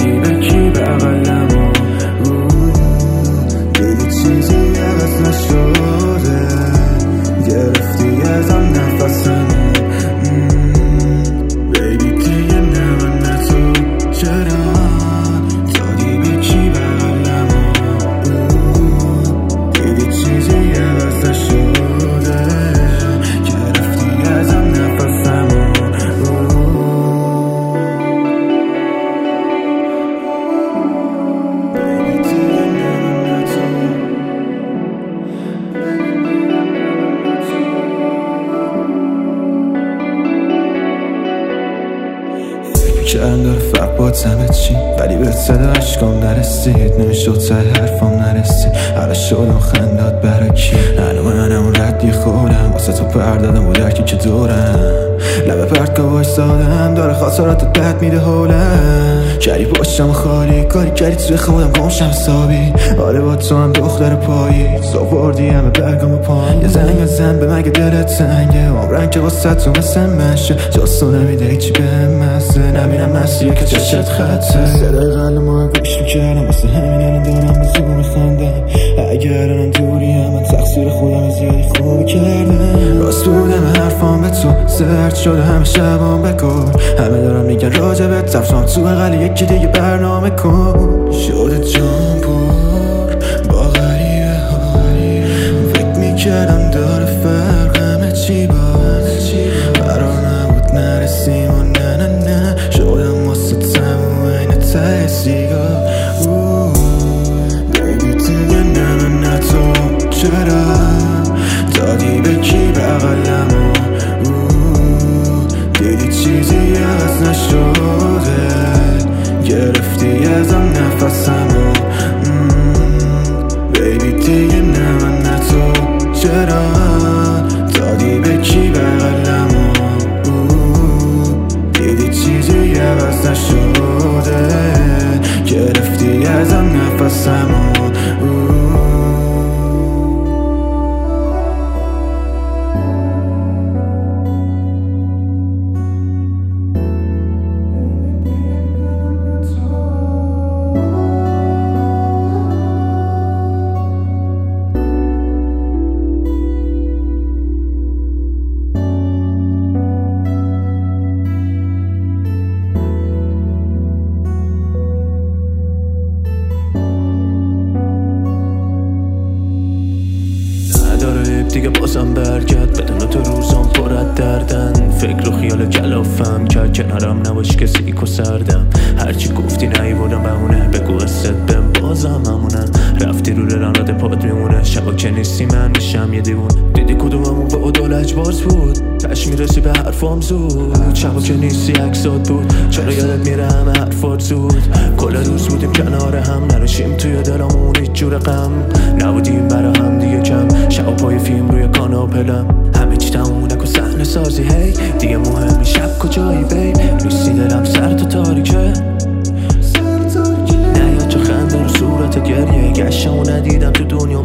دادی به کی بغلمو دیدی چیزی عوض نشده گرفتی ازم نفسمو بیبی دیگه نه من نه تو چرا دادی به کی بغلمو دیدی چیزی عوض نشده گرفتی ازم نفسمو کردم داره فرق با همه چی ولی به صدا عشقام نرسید نمیشد ته حرفام نرسید حالا شدم خندات برای کی منم اون ردی خودم واسه تو پردادم و درکی که دورم لبه پرت که وایسادم داره خاطرات بد میده حولم کردی پشتم خالی کاری کردی توی خودم گمشم حسابی آره با تو هم دختر پایی ساوردی همه برگام پام یه زنگ بزن به مگه دلت تنگه عمرن که واسه تو مثل منشه جاستو نمیده هیچی به مسه نبینم مسیه که چشت خطه صدای قلبمو گوش میکردم واسه همین الان دارم به زور میخندم اگر الان دوریم من تقصیر خودم زیادی خوب کردم راست بودم حرفام به تو زرد شده همه شبام بکن همه دارم میگن راجبت رفتم تو بغل یکی دیگه برنامه کن شده جان پر با غریبه حالی فکر میکردم داره فرق همه چی باز قرار نبود نرسیم و نه نه نه شدم واسه تموم این ته سیگار بیبی دیگه نه من نه تو چرا دادی به کی بغلمو دیدی چیزی عوض نشده گرفتی ازم نفسمو بیبی دیگه نه من نه تو چرا دادی به کی بغلمو دیدی چیزی عوض نشده گرفتی ازم نفسمو دیگه بازم برگرد بدون تو روزام پر از دردن فکر و خیال کلافم کرد کنارم نباش که سیک و سردم هرچی گفتی نیوردم بهونه بگو قصت بهم بازم همونه رفتی رو رانات پاد میمونه شبا که نیستی من میشم یه دیوون دیدی کدوممون به عدالج باز بود تش میرسی به حرفام زود شبا که نیستی عکسات بود چرا یادت میره همه حرفات زود کل روز بودیم کنار هم نرشیم توی دلمون هیچ جور غم نبودیم برا هم دیگه کم شبا پای فیلم روی کاناپلم همه چی تموم نکن صحنه سازی هی دیگه مهم شب کجایی بی نیستی دلم سر تو تاریکه نه یا چه خنده رو صورت گریه گشتم و ندیدم تو دنیا